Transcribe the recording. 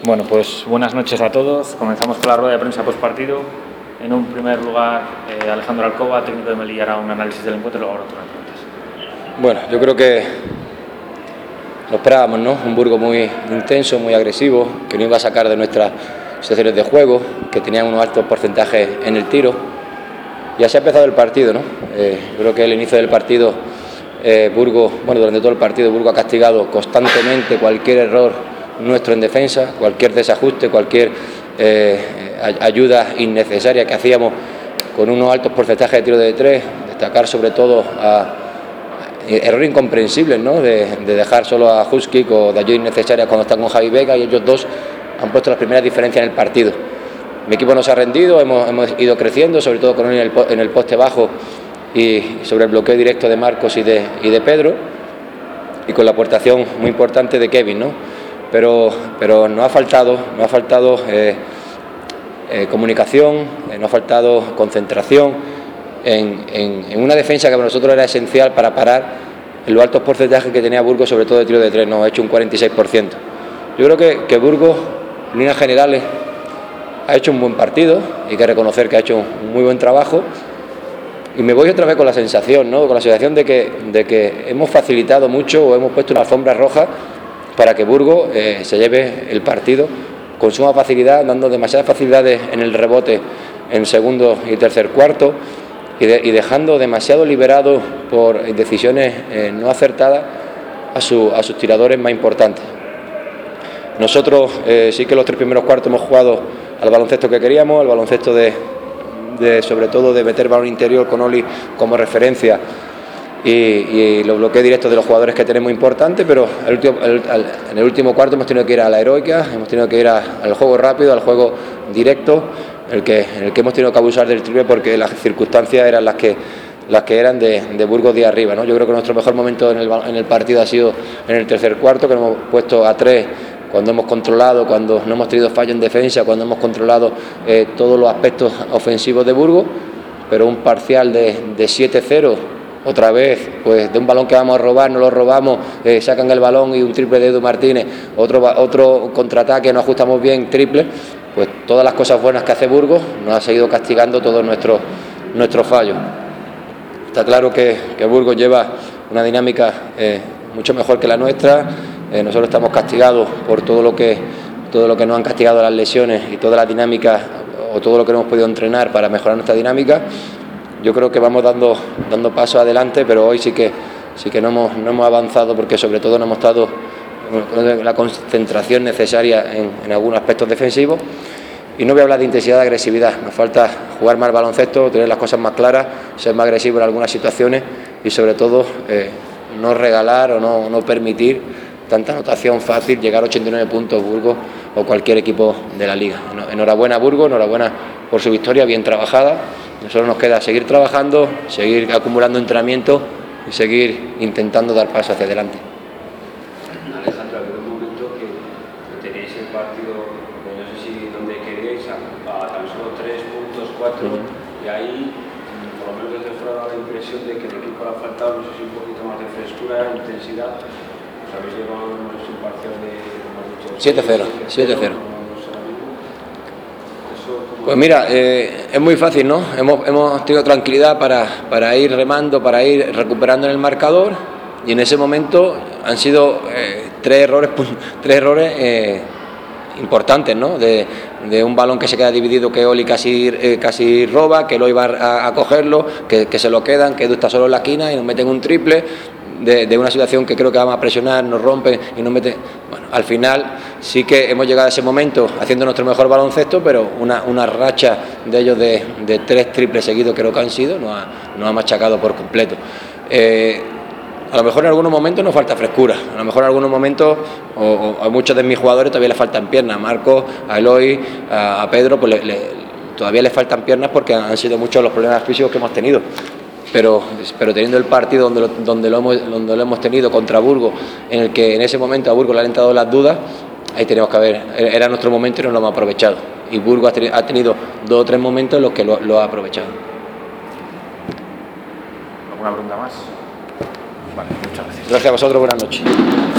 Bueno, pues buenas noches a todos. Comenzamos con la rueda de prensa postpartido. En un primer lugar, Alejandro Alcoba, técnico de Melilla, hará un análisis del encuentro y luego otras preguntas. Bueno, yo creo que lo esperábamos, ¿no? Un Burgos muy intenso, muy agresivo, que no iba a sacar de nuestras situaciones de juego, que tenían unos altos porcentajes en el tiro. Y así ha empezado el partido, ¿no? Creo que el inicio del partido, Burgos, durante todo el partido, Burgos ha castigado constantemente cualquier error nuestro en defensa, cualquier desajuste, cualquier ayuda innecesaria que hacíamos con unos altos porcentajes de tiro de tres, destacar sobre todo a errores incomprensibles, ¿no? De dejar solo a Huskic o de ayuda innecesaria cuando están con Javi Vega, y ellos dos han puesto las primeras diferencias en el partido. Mi equipo no se ha rendido, hemos ido creciendo, sobre todo con él en el poste bajo y sobre el bloqueo directo de Marcos y de Pedro, y con la aportación muy importante de Kevin, ¿no? Pero nos ha faltado comunicación, nos ha faltado concentración en una defensa que para nosotros era esencial para parar los altos porcentajes que tenía Burgos, sobre todo de tiro de tres. Nos ha hecho un 46%. Yo creo que Burgos, en líneas generales, ha hecho un buen partido, hay que reconocer que ha hecho un muy buen trabajo, y me voy otra vez con la sensación, ¿no? Con la sensación de que hemos facilitado mucho o hemos puesto una alfombra roja para que Burgos se lleve el partido con suma facilidad, dando demasiadas facilidades en el rebote en segundo y tercer cuarto, y dejando demasiado liberado por decisiones no acertadas a sus tiradores más importantes. Nosotros sí que los tres primeros cuartos hemos jugado al baloncesto que queríamos, al baloncesto sobre todo de meter balón interior con Oli como referencia, y los bloqueos directos de los jugadores que tenemos importantes, pero en el último cuarto hemos tenido que ir a la heroica, hemos tenido que ir al juego rápido, al juego directo, en el que hemos tenido que abusar del triple porque las circunstancias eran las que eran de Burgos de arriba, ¿no? Yo creo que nuestro mejor momento en el partido ha sido en el tercer cuarto, que nos hemos puesto a tres cuando hemos controlado, cuando no hemos tenido fallo en defensa, cuando hemos controlado todos los aspectos ofensivos de Burgos, pero un parcial de 7-0, otra vez, pues de un balón que vamos a robar, no lo robamos, sacan el balón y un triple de Edu Martínez, otro contraataque, nos ajustamos bien, triple, pues todas las cosas buenas que hace Burgos nos ha seguido castigando todos nuestros fallos. Está claro que Burgos lleva una dinámica mucho mejor que la nuestra. Nosotros estamos castigados por todo lo que nos han castigado las lesiones y toda la dinámica o todo lo que no hemos podido entrenar para mejorar nuestra dinámica. Yo creo que vamos dando pasos adelante, pero hoy sí que no hemos avanzado, porque sobre todo no hemos dado la concentración necesaria en algunos aspectos defensivos. Y no voy a hablar de intensidad, de agresividad, nos falta jugar más baloncesto, tener las cosas más claras, ser más agresivo en algunas situaciones y sobre todo no regalar o no permitir tanta anotación fácil, llegar a 89 puntos Burgos o cualquier equipo de la liga. Enhorabuena a Burgos, enhorabuena por su victoria bien trabajada. Nosotros nos queda seguir trabajando, seguir acumulando entrenamiento y seguir intentando dar pasos hacia adelante. Alejandro, ha habido un momento que tenéis el partido, no sé si donde queréis, a tan solo 3 puntos, 4, y ahí, por lo menos desde fuera, da la impresión de que el equipo le ha faltado, no sé si un poquito más de frescura, intensidad. Os habéis llevado un parcial de, como has dicho, 7-0. Pues mira, es muy fácil, ¿no? Hemos tenido tranquilidad para ir remando, para ir recuperando en el marcador, y en ese momento han sido tres errores importantes, ¿no? De un balón que se queda dividido, que Oli casi roba, que lo iba a cogerlo, que se lo quedan, que Edu está solo en la esquina y nos meten un triple. De una situación que creo que vamos a presionar, nos rompen y nos meten. Bueno, al final sí que hemos llegado a ese momento haciendo nuestro mejor baloncesto, pero una racha de ellos de 3 triples seguidos, creo que han sido, nos ha machacado por completo. A lo mejor en algunos momentos nos falta frescura, a lo mejor en algunos momentos o a muchos de mis jugadores todavía les faltan piernas, a Marcos, a Eloy, a Pedro, pues todavía les faltan piernas porque han sido muchos los problemas físicos que hemos tenido. Pero teniendo el partido donde lo hemos tenido contra Burgos, en el que en ese momento a Burgos le han entrado las dudas, ahí tenemos que haber, era nuestro momento y no lo hemos aprovechado, y Burgos ha tenido 2 o 3 momentos en los que lo ha aprovechado. ¿Alguna pregunta más? Vale, muchas gracias. Gracias a vosotros, buenas noches.